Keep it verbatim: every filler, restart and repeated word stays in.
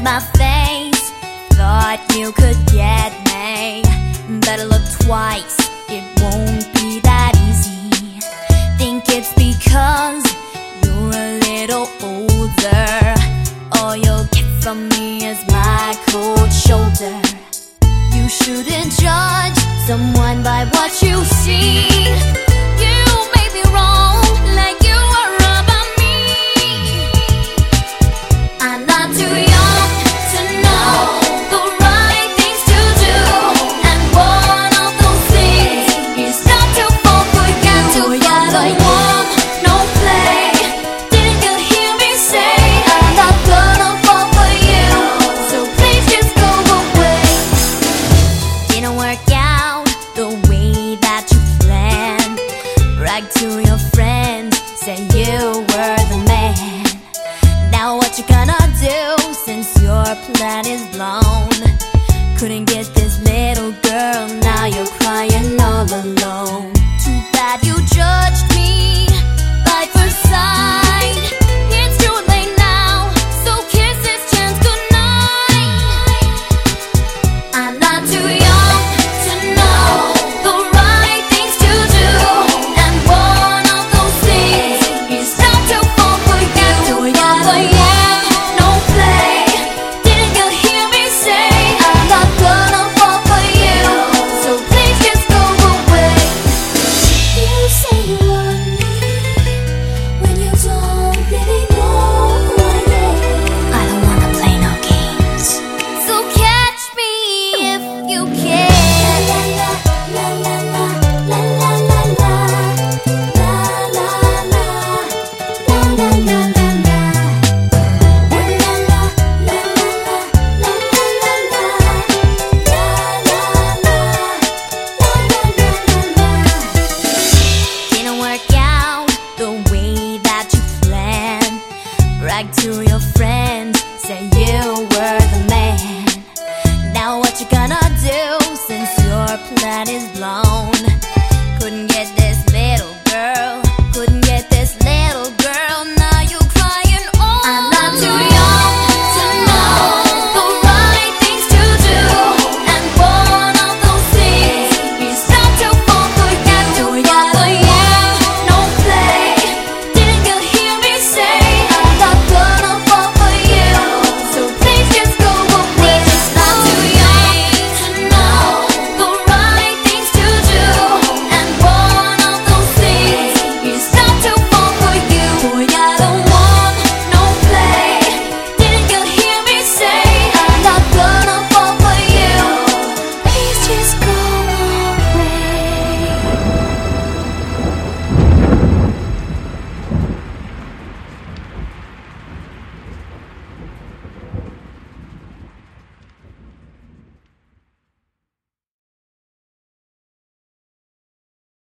my face. Thought you could get me. Better look twice, it won't be that easy. Think it's because you're a little older. All you'll get from me is my cold shoulder. You shouldn't judge someone by what you see. You may be wrong, like you are about me. I'm not too young to know the right things to do, and one of those things is not to fall for you. To follow warm, no play. Didn't you hear me say I'm not gonna fall for you? So please just go away. Didn't work out the way that you planned. Brag to your friends, say you were the man. Now what you gonna do since your plan is blown? Couldn't get this little girl, now you're crying all alone. Too bad you judged